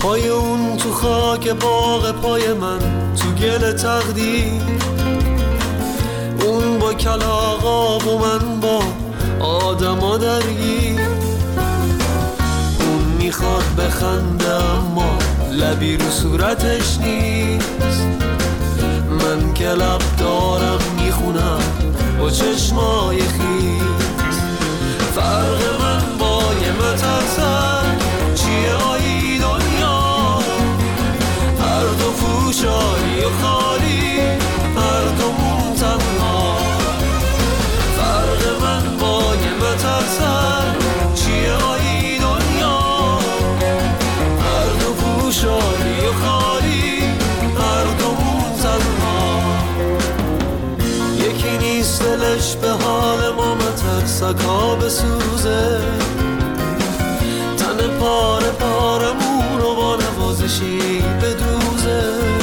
پای اون تو خاک باغ پای من تو گل تقدیر، اون با کلاغا و من با آدما درگیر. اون میخواد بخنده اما لبی رو صورتش نیست، من که لب دارم میخونم با چشمای خیس. فرق من با یه مترسک چیه آیی دنیا، هر دو پوشایی و خالی، هر دومون تنها. فرق من با یه مترسک چیه آیی دنیا، هر دو پوشایی و خالی، هر دومون تنها. یکی نیست دلش به حال ما مترسکا بسوزه، تن پاره پارمون رو با نوازشی بدوزه.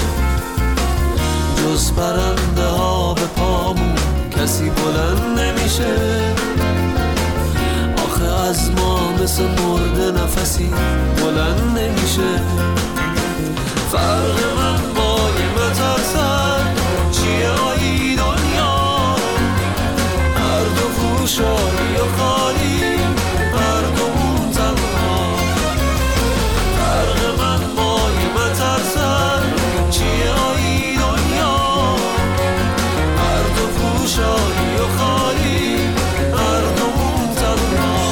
جز پرنده ها به پامون کسی بلند نمیشه، آخه از ما مثل مرده نفسی بلند نمیشه. فرق من با یه مترسک چیه آیی دنیا، هر دو پوشایی و خالی، هر دومون تنها. فرق من با یه مترسک چیه آیی دنیا، هر دو پوشایی و خالی، هر دومون تنها.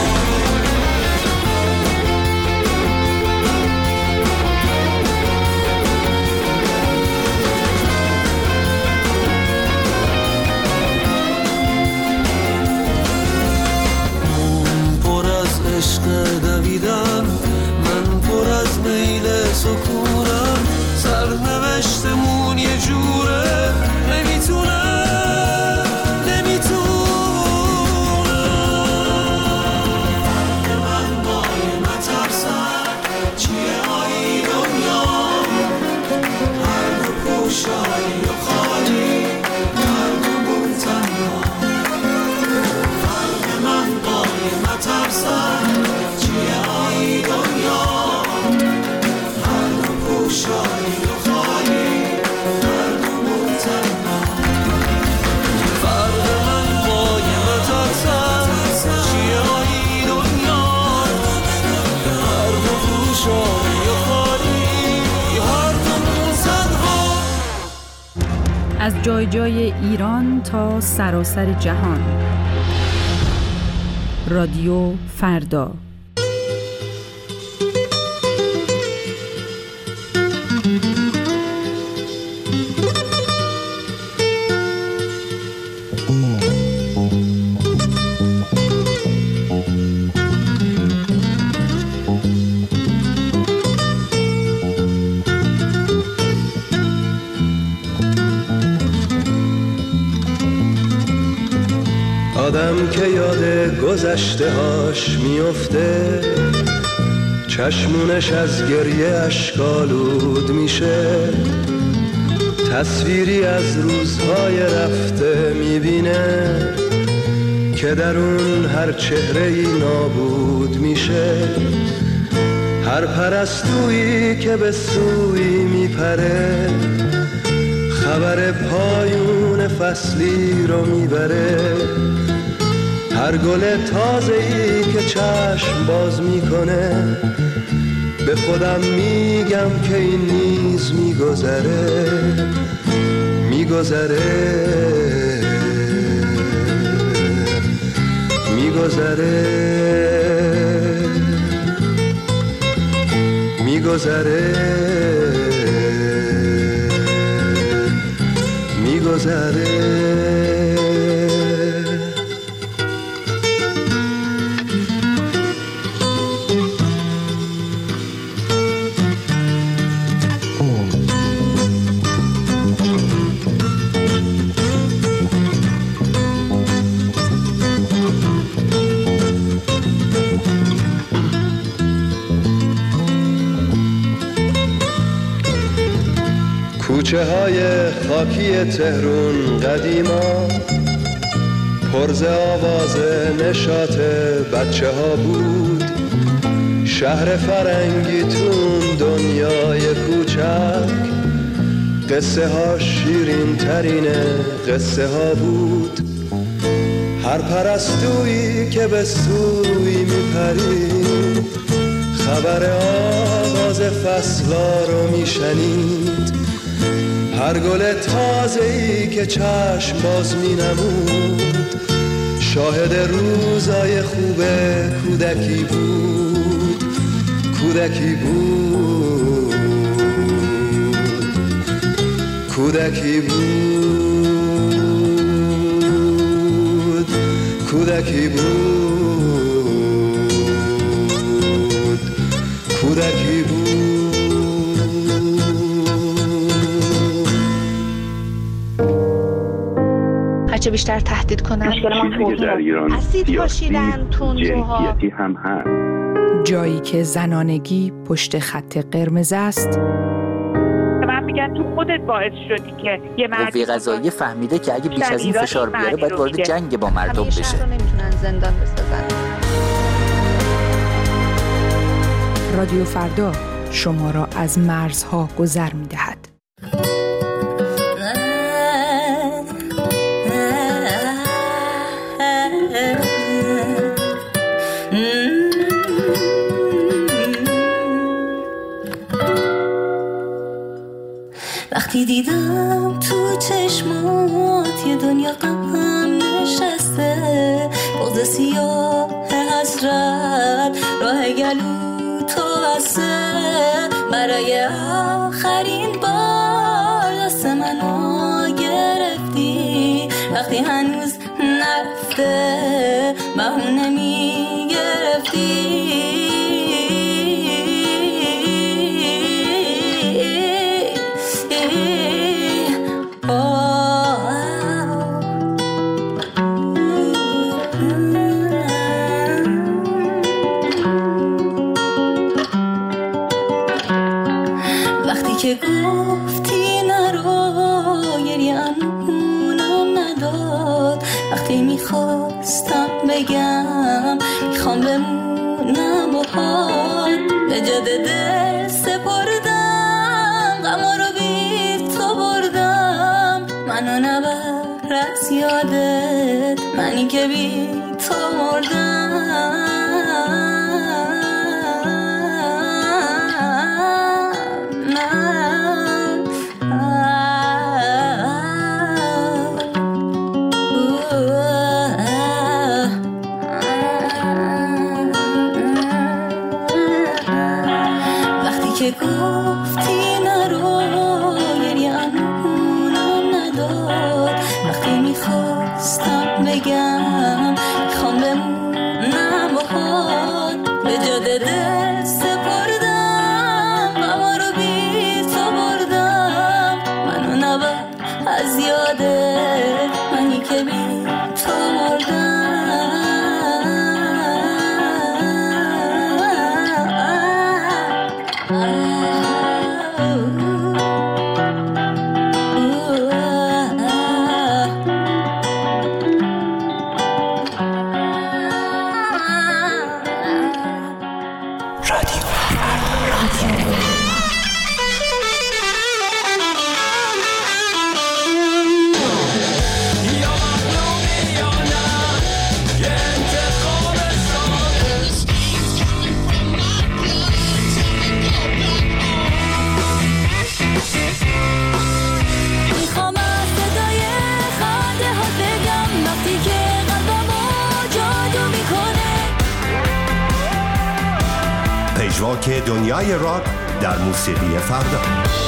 عشق دویدن، من پر از میل سکونم، سرنوشتمون یه جوره نمیتونه. من با یه مترسک چیه آیی دنیا، هر دو پوشایی و خالی، هر دومون تنها. فرق من با یه مترسک چیه آیی دنیا، هر دو پوشایی و خالی، هر دومون تنها. فرق من با یه مترسک چیه آیی دنیا، هر دو پوشایی و خالی، هر دومون تنها. از جای جای ایران تا سراسر جهان، رادیو فردا. آدم که یاد گذشته هاش میفته، چشمونش از گریه اشکالود میشه. تصویری از روزهای رفته میبینه که در اون هر چهره‌ای نابود میشه. هر پرستویی که به سوی میپره، خبر پایون فصلی رو میبره. هر گل تازه‌ای که چشم باز میکنه، به خودم میگم که این نیز میگذره، میگذره، میگذره، میگذره، میگذره. کوچه های خاکی تهرون قدیما پرز آواز نشاط بچه ها بود. شهر فرنگیتون دنیای کوچک، قصه ها شیرین ترینه قصه ها بود. هر پرستویی که به سوی میپرید خبر آغاز فصلا رو میشنید. هر گل تازه‌ای که چشم باز مینمود شاهد روزای خوب کودکی بود. کودکی بود، کودکی بود، کودکی بود، کودکی بود. هرچه بیشتر تهدید کنن چیزی که در ایران سیاسی جنسیتی هم هست. جایی که زنانگی پشت خط قرمز است. من میگن تو خودت باعث شدی که یه قوه قضاییه فهمیده که اگه بیش از این فشار بیاره باید وارد جنگ با مردم بشه. شهر رو نمیتونن زندان بسازن. رادیو فردا شما را از مرزها گذر می‌دهد. وقتی دیدم تو چشمات یه دنیا غم نشسته، بغض سیاه حسرت راه گلو تو بسته، برای آخرین بار دست منو گرفتی. وقتی هنوز نرفته بهونه میگرفتی. که گفتی نرو گریه‌مونم نداد. وقتی میخواستم بگم میخوام بمونم باهات، به جد دل سپردم غما رو بی تو بردم. منو نبر از یادت، منی که بی تو مردم. که گفتی نرو گریه‌مونم نداد. وقتی میخواستم بگم میخوام بمونم باهات، به جاد دل سپردم غما رو بی تو بردم. منو نبر از یادت، منی که بی تو مردم. پژواک دنیای راک در موسیقی فردا.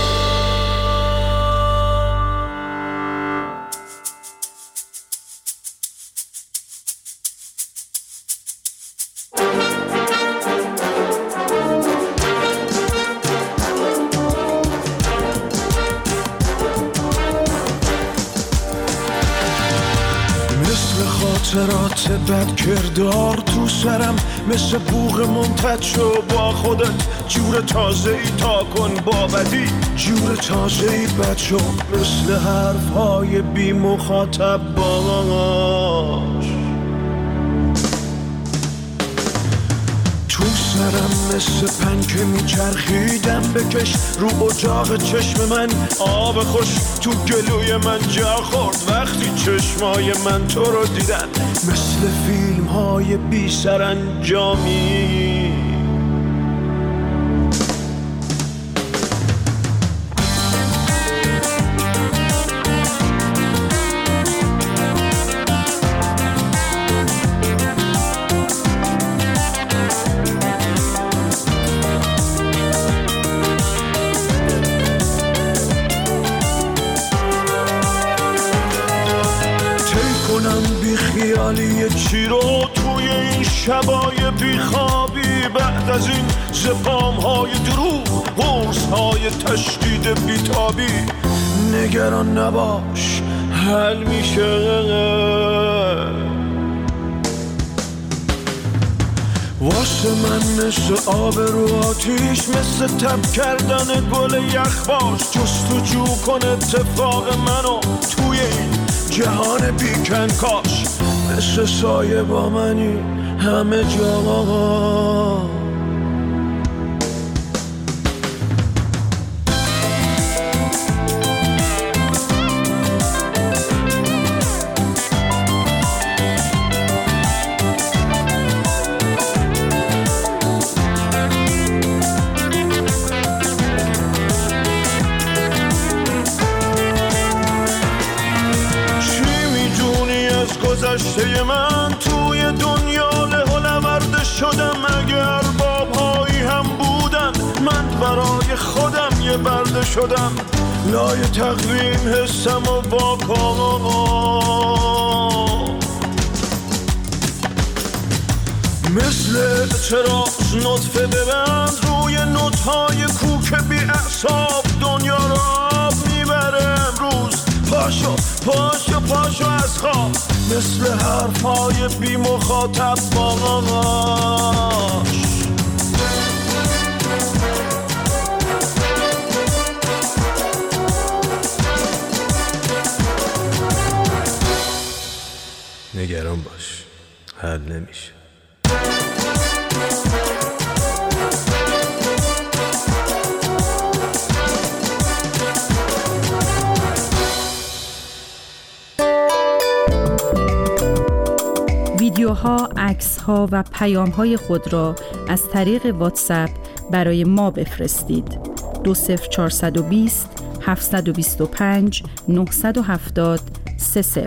خاطرات بد کردار تو سرم، مثل بوق منتج شو با خودت. جور تازه‌ای تا کن با بدی، جور تازه‌ای بد شو، مثل حرف‌های بی مخاطب باش. تو سرم مثل پنکه میچرخیدم بکش رو اجاق چشم من آب خوش تو گلوی من جا خورد وقتی چشمای من تو رو دیدن مثل فیلم های بی سرانجامی. خیالی چی رو توی این شبای بیخوابی بعد از این زپام های دروغ قرص های تشدید بیتابی نگران نباش حل میشه واسه من مثل آب رو آتیش مثل تب کردن گل یخباش جستجو کن اتفاق منو توی این جهان بیکن کاش مثل سایه با منی همه جا. گذشته من توی دنیا لهولورده شدم اگر بابهایی هم بودن من برای خودم یه برده شدم لای تقویم حسم و واکام مثل اعتراض نطفه ببند روی نوت‌های کوک بی اعصاب دنیا را میبره امروز پاشو پاشو پاشو از خواب مثل حرفای بی مخاطب باش نگران باش حل نمیشه. ویدیوها، عکس‌ها و پیام‌های خود را از طریق واتساپ برای ما بفرستید. 20420 725 970 30.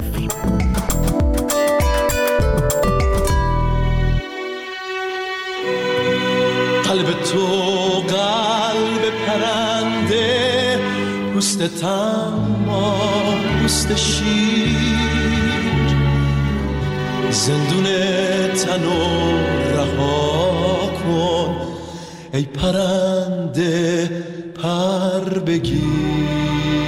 قلب تو قلب پرنده پوست تما پوست شیر زندون تنو رها کن ای پرنده پر بگیر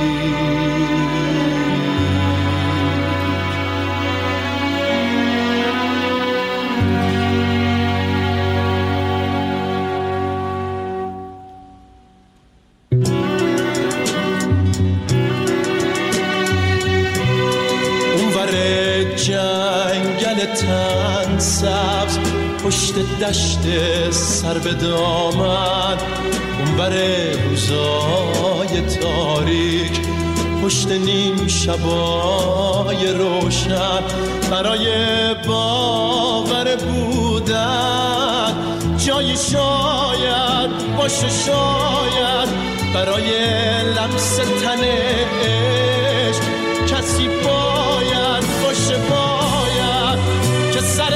جنگل تن سبز پشت دشت سر به دامن اونور روزای تاریک پشت نیم شبای روشن برای باور بودن جایی شاید باشه شاید برای لمس تن عشق کسی باید باشه باید که سر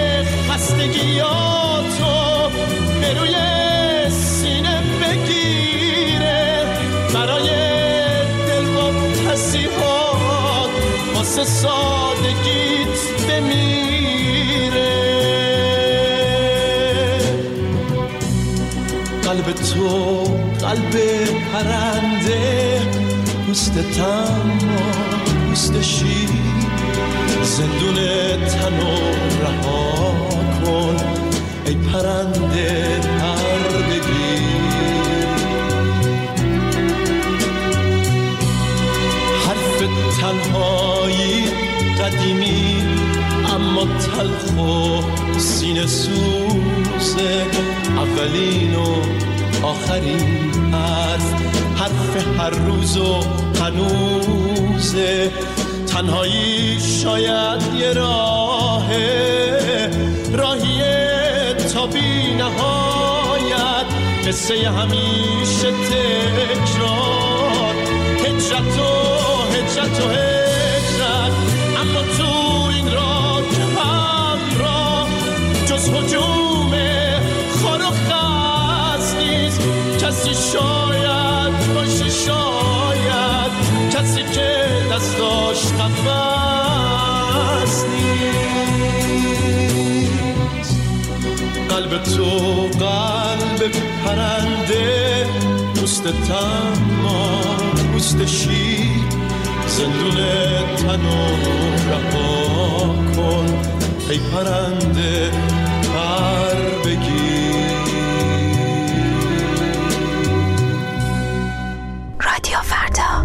خستگیاتو به روی سینه بگیره برای دل و پسیحات واسه سادگیت بمیره قلب تو قلب پرنده پوست تما پوست شیر زندون تنو رها کن ای پرنده پر بگیر حرف تنهایی قدیمی اما تلخ و سینه سوزه اولین و آخرین حرف هر روز و هنوزه. تنهایی شاید یه راهیه تا بی نهایت، قصه همیشه تکرار، هجرت و هجرت. اما تو این راه که همراه جز هجوم خار و خس نیست، کسی شاید باشه، شاید کسی که دستاش قفس نیست. قلب تو قلب پرنده، پوست تمام پوست شیر، زندون تنو رها کن ای پرنده پر بگیر. رادیو فردا.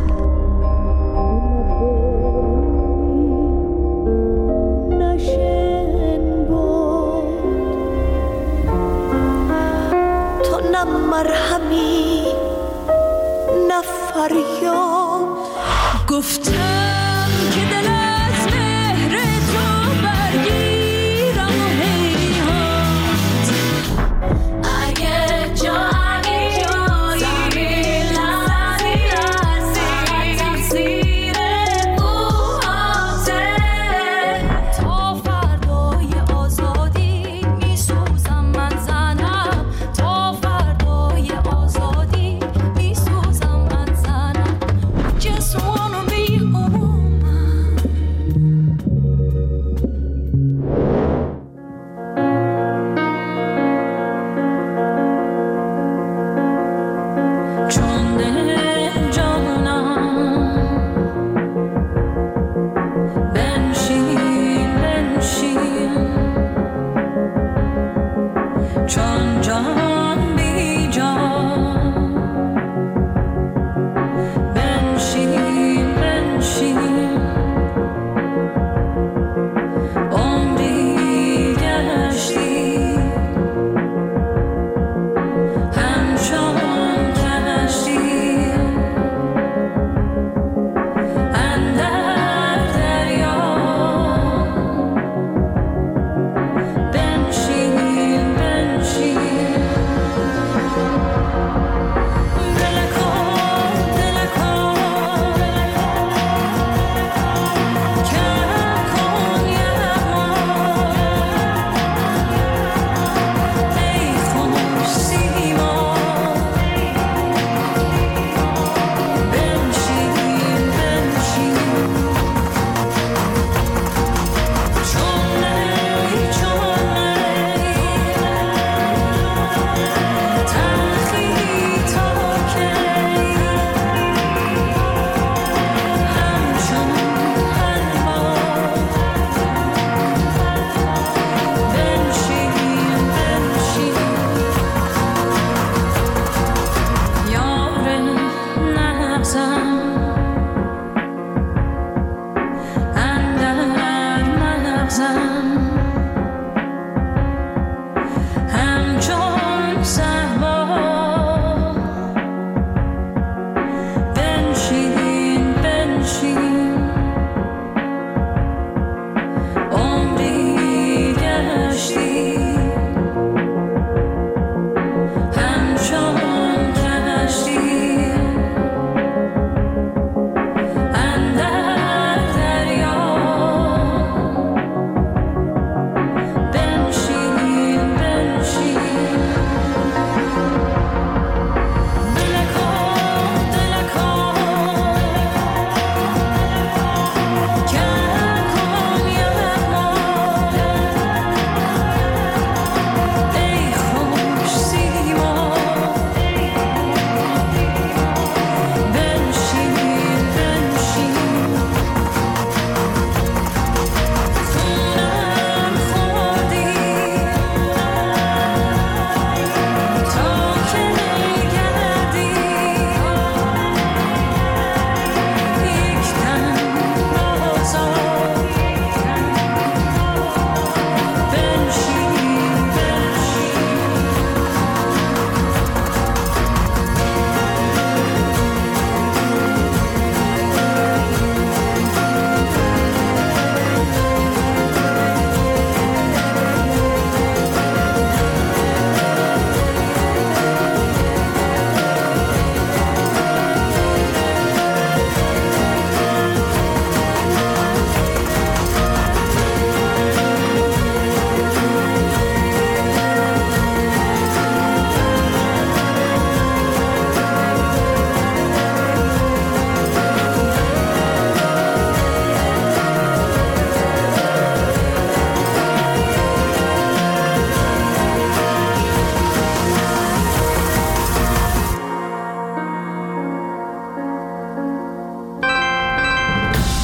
مرهمی نه فریاد، گفتم که دل از مهر تو برگیرم و هیهات. اگه جایی تقصیر موهاته، تا فردای آزادی میسوزم من زنم، تا فردای آزادی میسوزم من زنم. Just wanna be home.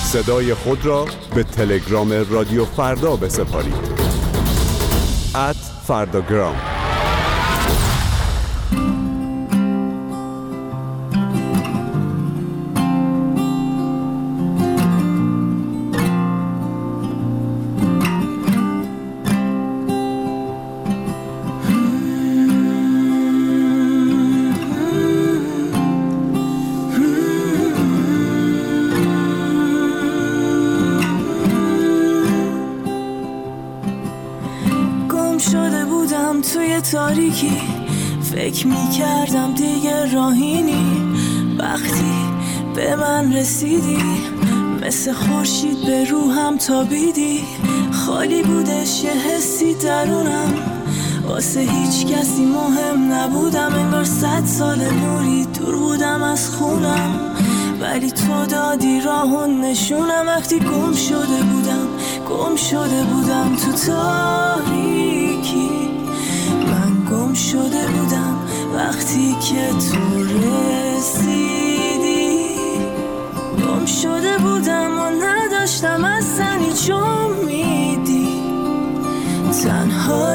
صدای خود را به تلگرام رادیو فردا بسپارید. @فرداگرام. تاریکی فکر می‌کردم دیگه راهینی، وقتی به من رسیدی مثل خورشید به روحم تابیدی. خالی بودش یه حسی درونم، واسه هیچ کسی مهم نبودم، انگار 100 سال نوری دور بودم از خونم، ولی تو دادی راهو نشونم. وقتی گم شده بودم تو تاریکی، گم شده بودم وقتی که تو رسیدی. گم شده بودم و نداشتم اصلا هیچ امیدی، تنها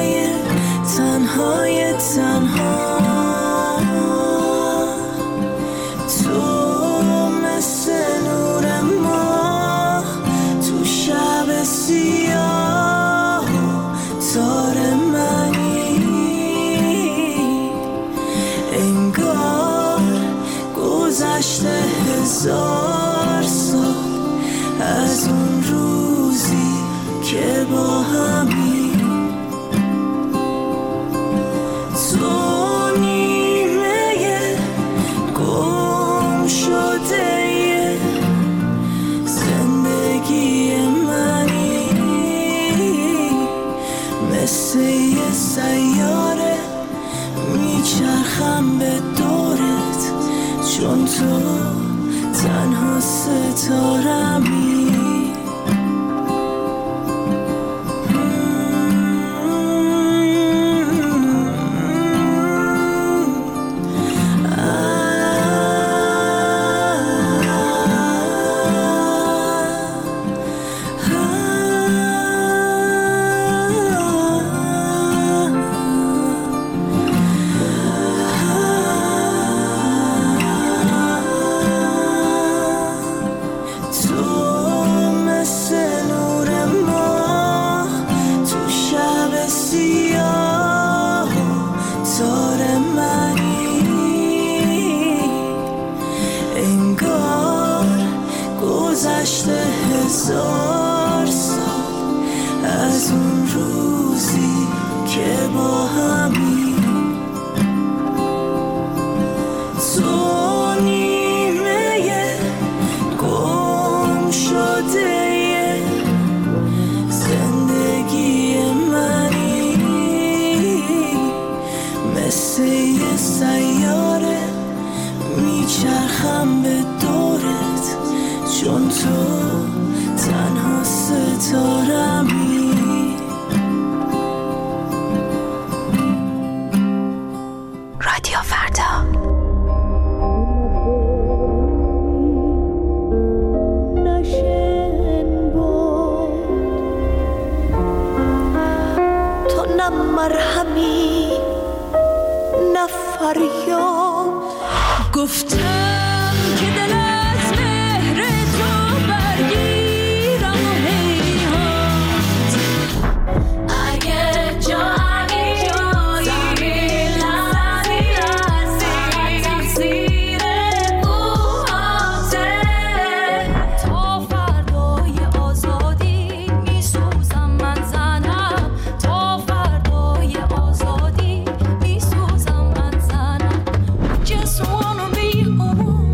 تو مثل نور ماه تو شب سیاه تار منی، انگار گذشته 1000 سال از اون روزی که با همی. تو نیمه گم شده زندگی منی، مثل یه سیاره میچرخم به دورت، چون تو تنها ستارمی. گذشته 1000 سال از اون روزی که با همی. تو نیمه گم شده زندگی منی، مثل یه سیاره میچرخم به دورت، چون تو تنها ستارمی. رادیو فردا. تو نه مرهمی نه فریاد، گفتم که دل از مهر تو برگیرم و هیهات. اگه جایی تقصیر موهاته، تا فردای آزادی میسوزم من زنم، تا فردای آزادی میسوزم من زنم. Just wanna be home.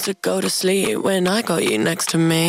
to go to sleep when I got you next to me.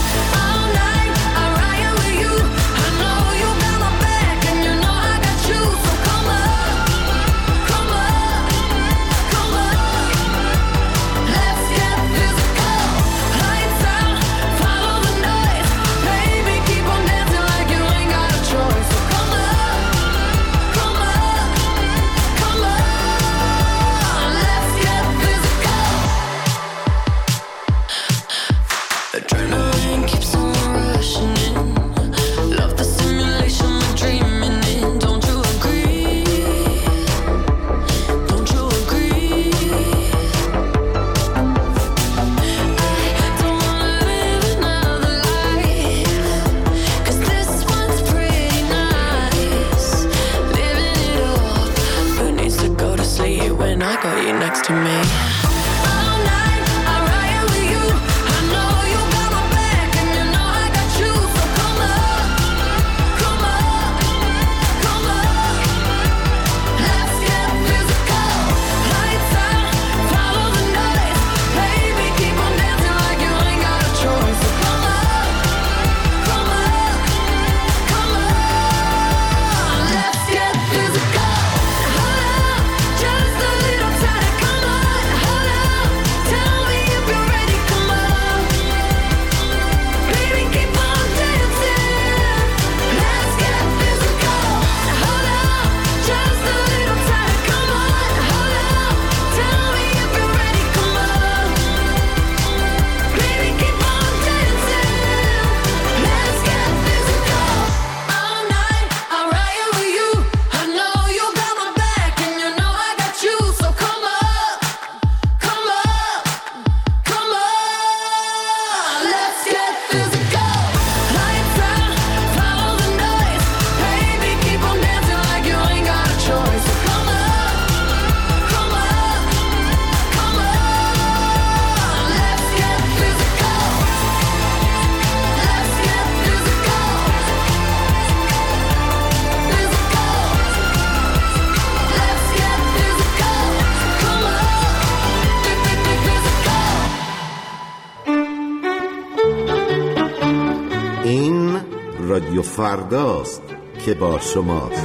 رادیو فرداست که با شماست.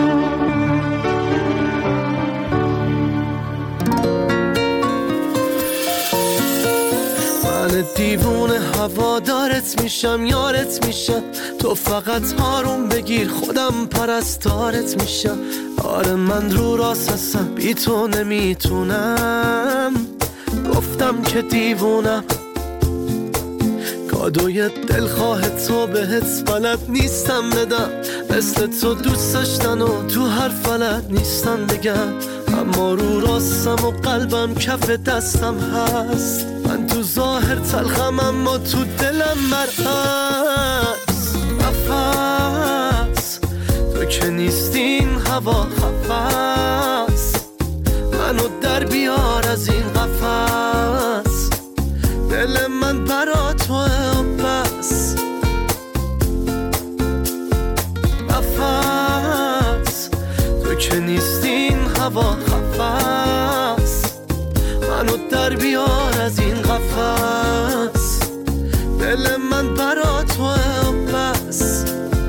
من دیوونه هوادارت میشم، یارت میشم، تو فقط آروم بگیر خودم پرستارت میشم. آره من رو راست هستم، بی تو نمیتونم، گفتم که دیوونم، کادوی دلخواه تو بهت بلد نیستم بدم، مثل تو دوست داشتن و تو هر فلد نیستم بگم، اما رو راستم و قلبم کف دستم هست. من تو ظاهر تلخم اما تو دلم مرعز. نفس تو که نیستین هوا خفص، منو در بیار از این قفس، دل من برا توه و بس. نفس تو که نیستین هوا خفص، منو در بیار از این قفس، دل من برا توه و بس.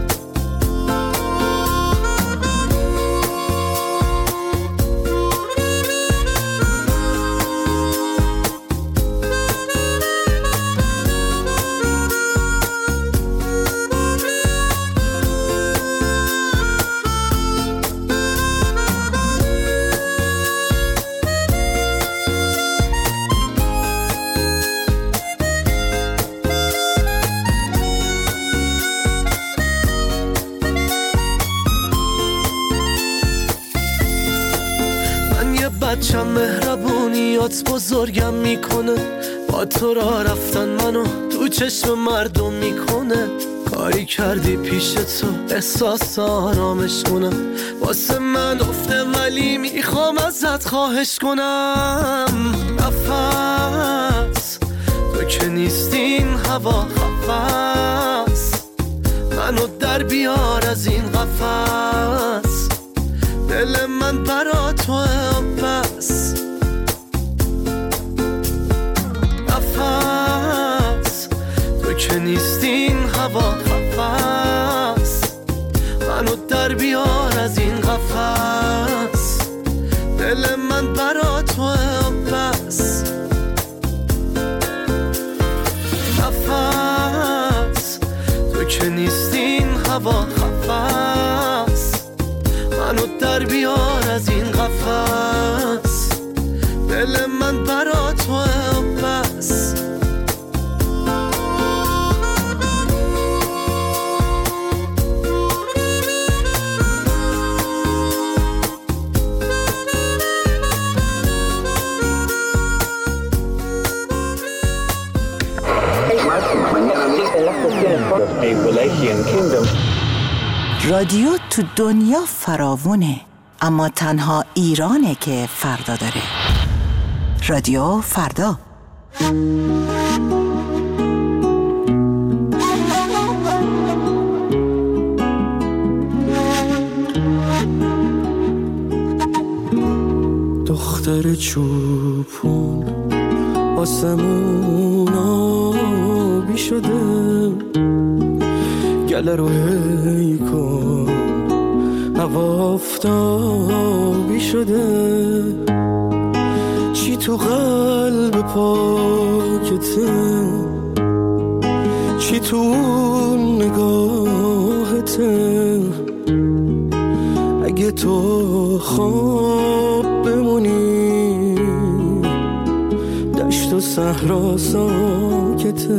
بچم مهربونیات بزرگم میکنه، با تو را رفتن منو تو چشم مردم میکنه. کاری کردی پیش تو احساس آرامش کنم، واسه من افته ولی میخوام ازت خواهش کنم. نفس تو که نیستین هوا خفص، منو در بیار از این قفس، دل من برا توه و بس. هوا خفست، منو در بیار از این قفس، دل من برا توه بس. نفس تو که نیستین هوا خفست، منو در بیار از این قفس، دل من برا توه بس. رادیو تو دنیا فراوونه، اما تنها ایرانه که فردا داره. رادیو فردا. دختر چوپون آسمون آبی شده، گله رو هی کن هوا آفتابی شده، چی تو قلب پاکته، چی تو نگاهته، اگه تو خواب بمونی دشت و صحرا ساکته،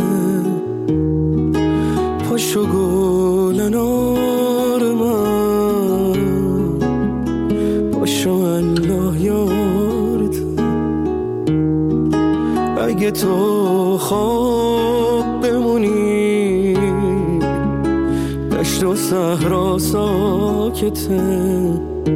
پاشو گل نار من، پاشو الله یارت، اگه تو خواب بمونی دشت و صحرا ساکته،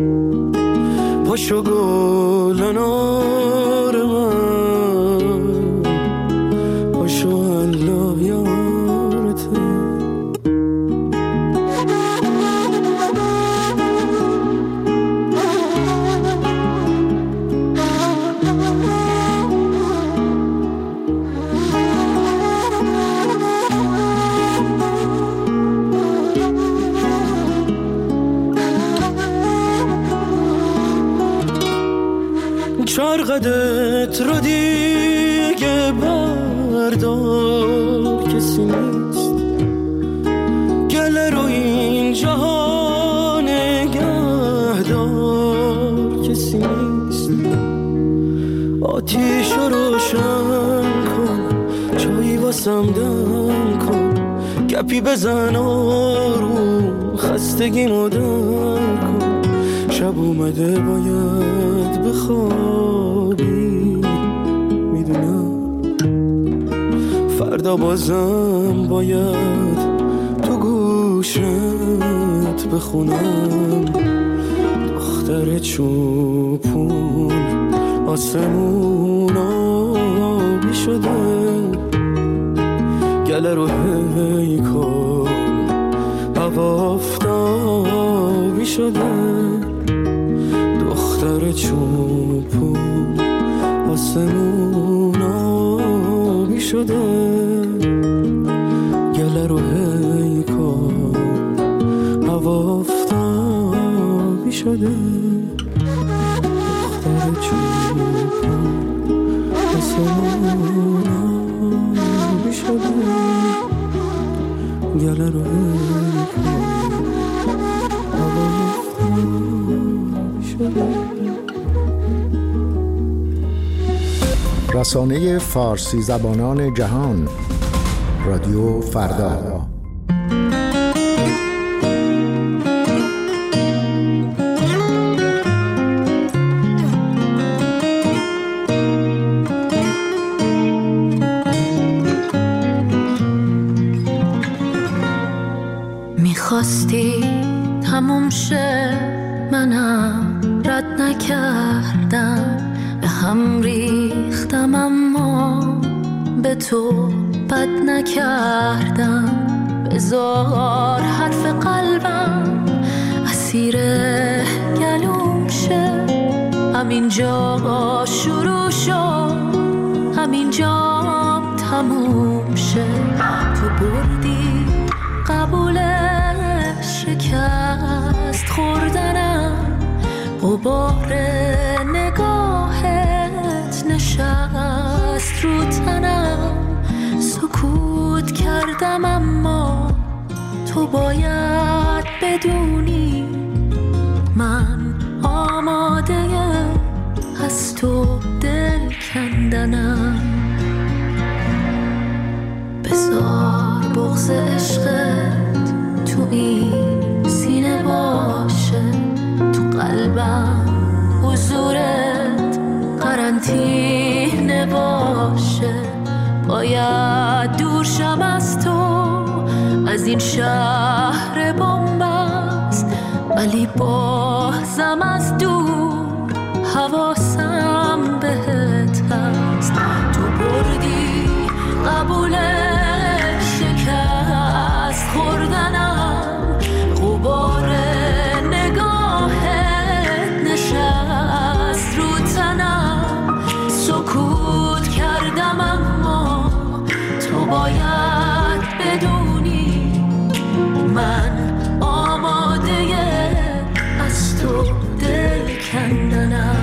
پاشو گل نار من، پاشو الله یارت. چرقدت رو دیگه بردار، کسی نیست گله رو این جهان نگهدار، کسی نیست. آتیش رو روشن کن، چایی واسم دم کن، گپی بزن آروم، خستگیمو دم کن، شب اومده باید بخوابی، میدونم فردا بازم باید تو گوشت بخونم. دختر چوپون آسمون آبی شده، گله رو هی کن هوا آفتابی شده، دختر چوپون آسمون آبی شده، گله رو هی کن هوا آفتابی شده، دختر چوپون آسمون آبی شده، گله رو هی کن هوا آفتابی شده. رسانه فارسی زبانان جهان، رادیو فردا. میخواستی تموم شه، منم رد نکردم، به هم ریختم اما به تو بد نکردم. بذار حرف قلبم اسیر گلوم شه، همینجا شروع شد، همینجا تموم شه. تو بردی قبول شکست خوردنم، غبار نگاهت نشست رو تنم. سکوت کردم اما تو باید بدونی من آماده از تو دل کندنم. بذار بغض عشقت تو این سینه باشه، تو قلبم حضورت قرنطینه باشه. باید دور شم از تو، از این شهر بنبست، ولی بازم از دور حواسم بهت هست. تو بردی قبول شکست خوردنم، غبار نگاهت نشست رو تنم. سکوت کردم اما تو باید بدونی من آماده از تو دل کندنم.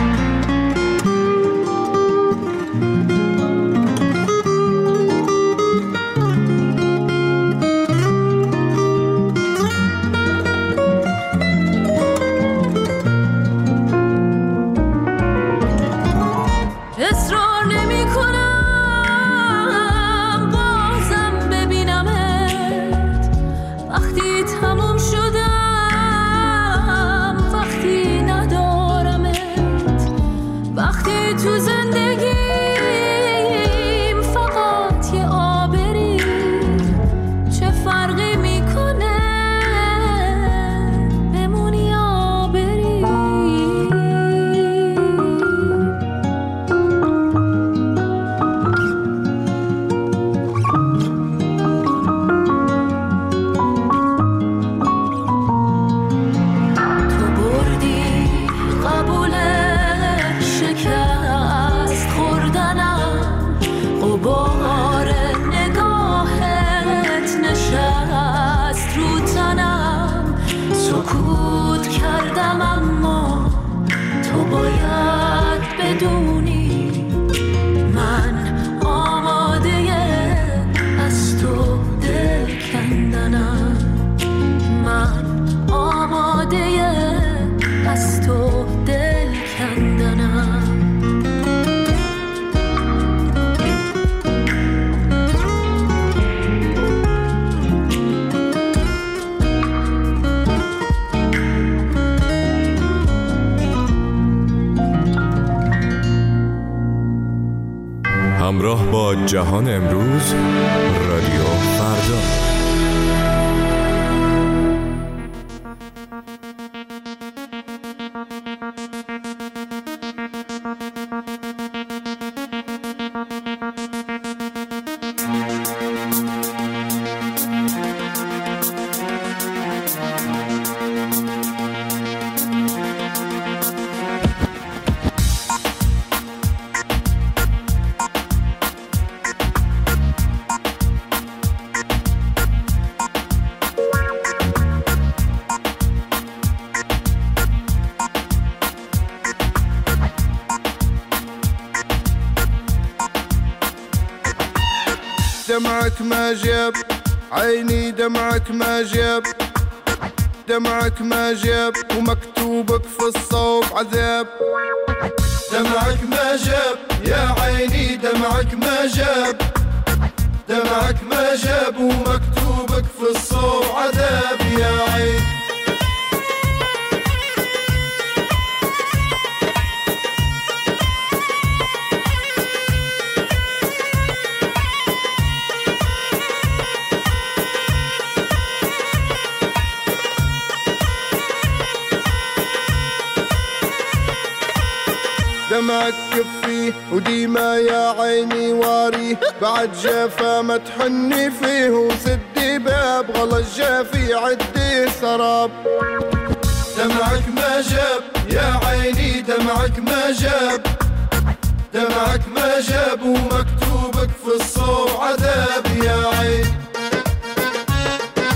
همراه با جهان امروز، رادیو فردا. دمعك ما جاب عيني، دمعك ما جاب، دمعك ما جاب، ومكتوبك في الصوب عذاب. دمعك ما جاب يا عيني، دمعك ما جاب، دمعك ما جاب، ومكتوبك في الصوب عذاب يا عين. دمعك كفيه وديما يا عيني واري، بعد جافا ما تحني فيه، وسدي باب غلط جافي عدي سراب. دمعك ما جاب يا عيني، دمعك ما جاب، دمعك ما جاب، ومكتوبك في الصوب عذاب يا عين.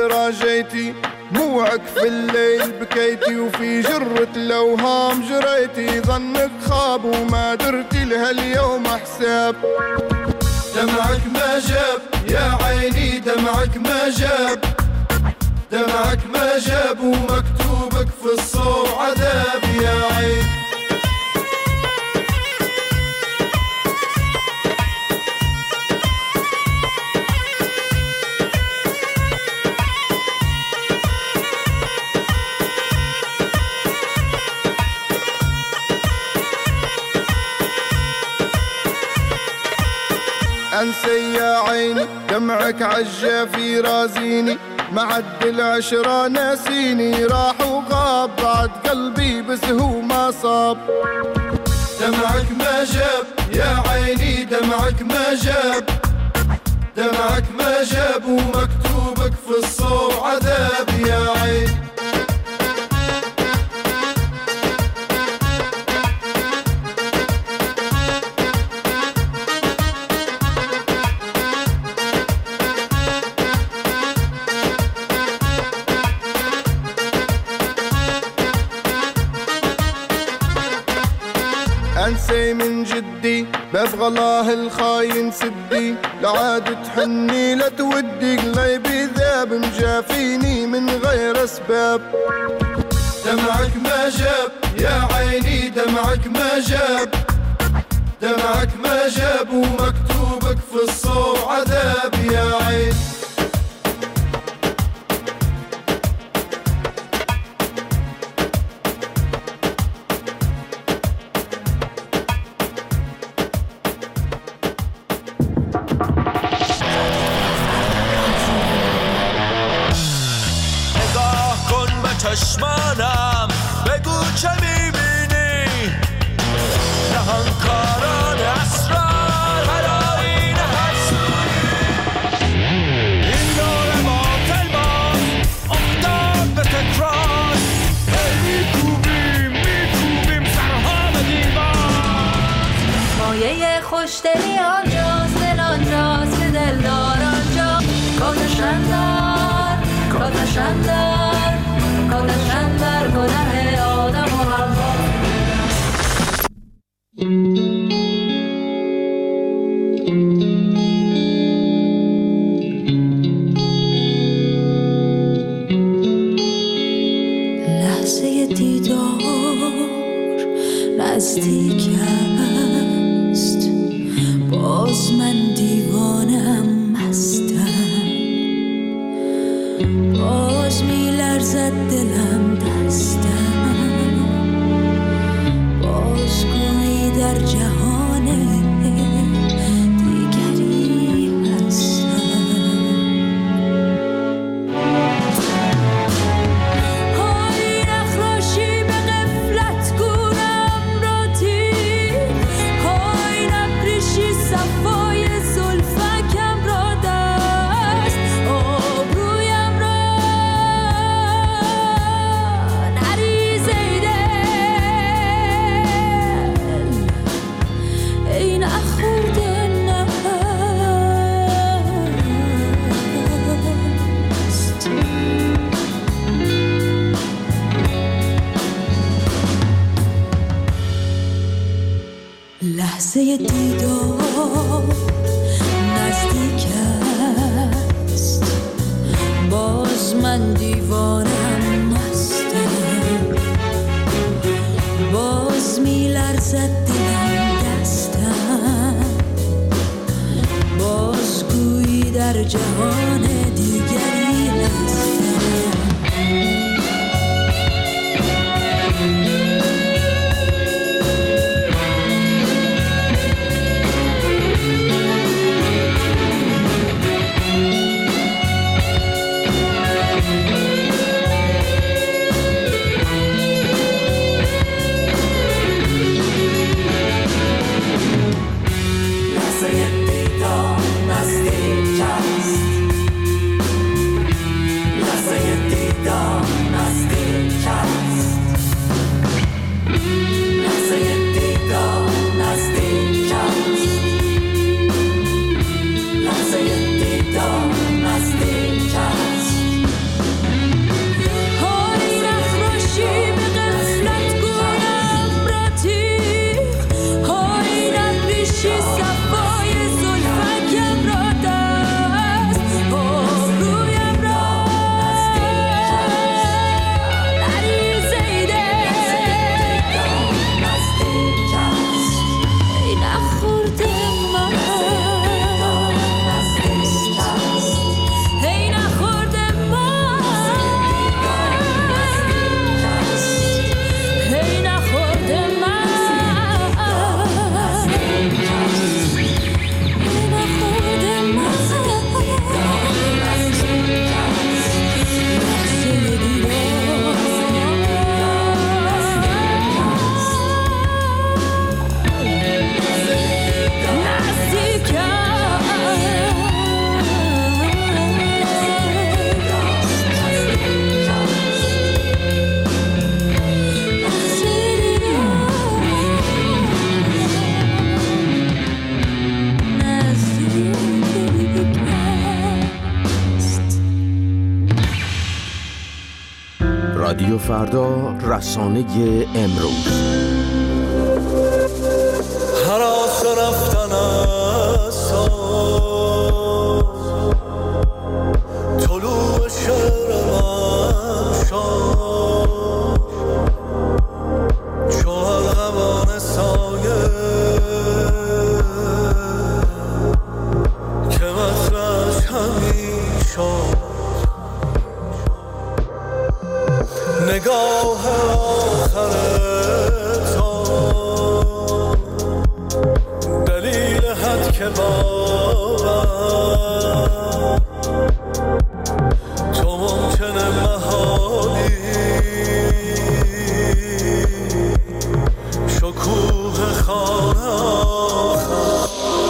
بكرة جيتي موعك في الليل بكيتي وفي جرة الأوهام جريتي ظنك خاب وما درتي لها اليوم حساب دمعك ما جاب يا عيني دمعك ما جاب دمعك ما جاب ومكتوبك في الصور عذاب يا عين أنسي يا عيني دمعك عالجافي رازيني معدل 10 ناسيني راح وغاب بعد قلبي بس هو ما صاب دمعك ما جاب يا عيني دمعك ما جاب دمعك ما جاب ومكتوبك في الصور عذاب يا عين أنسي من جدي ببغى الله الخاين سدي لعاد تحني لا تودي قلبي ذاب مجافيني من غير أسباب دمعك ما جاب يا عيني دمعك ما جاب دمعك ما جاب ومكتوبك في الصور عذاب يا عين چشمانم بگو چه میبینی نهانکاران اسرار هراین حسونی این دور باطل باز افتاد به تکرار میکوبیم سرها به دیوار مایه خوشدلی آنجاست دل آنجاست که دلدار آنجا کاتشندر کاتشندر کاتشن در گناه آدم و حوا لحظه دیدار نزدیک است باز من دیوانم هستم باز میلرزد دلم دستم باز گویی در جهان دیگری هستم های نخراشی به غفلت گورم را تیر های نبریشی صفای زلفکم را دست آبرویم را لحظه دیدار نزدیک است باز من دیوانم هستم باز میلرزد دلم دستم باز گویی در جهان دیگری هستم فردا، رسانه امروز. هراس رفتن از طلوع شعر من شد، چو ارغوان سایه که مطرش همی شد. نگاه آخر تو دلیل حد که باور تو ممکنه محالی شکوه خانه آخر.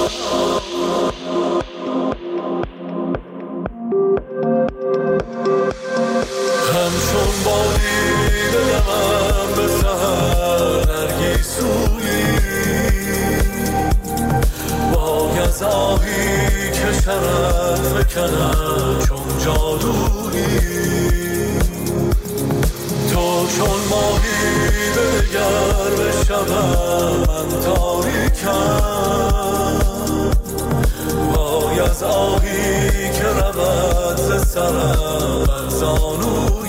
همچون بادی بدمم به سهر نرگیسویی، با گزاهی که شرف فکند چون جادویی. تو چون ماهی بگر به شبم من تاریکم، وای از آهی که رود ز سرم بر زانویی.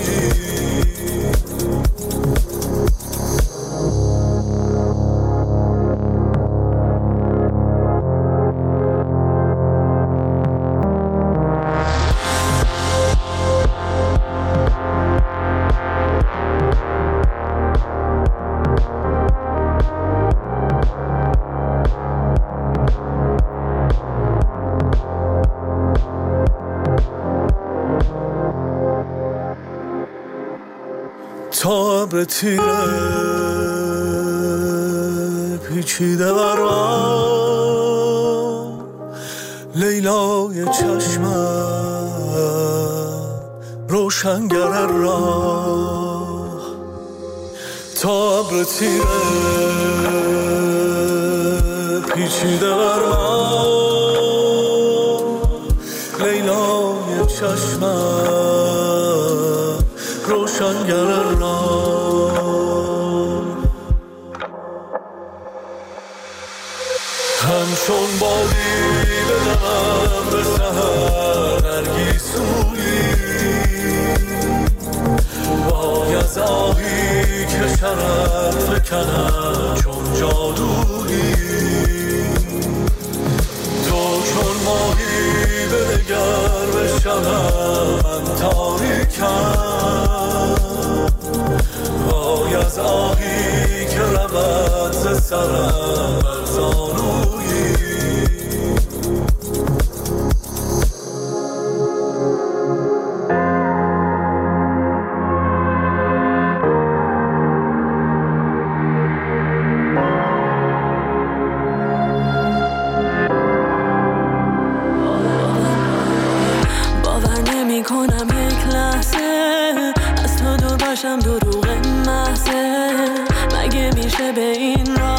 تا ابر تیره پیچیده بر من، لیلای چشمم روشنگر راه. تا ابر تیره پیچیده بر من، لیلای چشمم روشنگر راه. همچون بادی بدمم به سهر نرگیسویی، وای از آهی که شرف فکند چون جادویی. تو چون ماهی بنگر به شبم من تاریکم، وای از آهی که رود ز سرم بر زانویی. باور نمی کنم یک لحظه از تو دور باشم، دروغ محضه. مگه میشه به این راه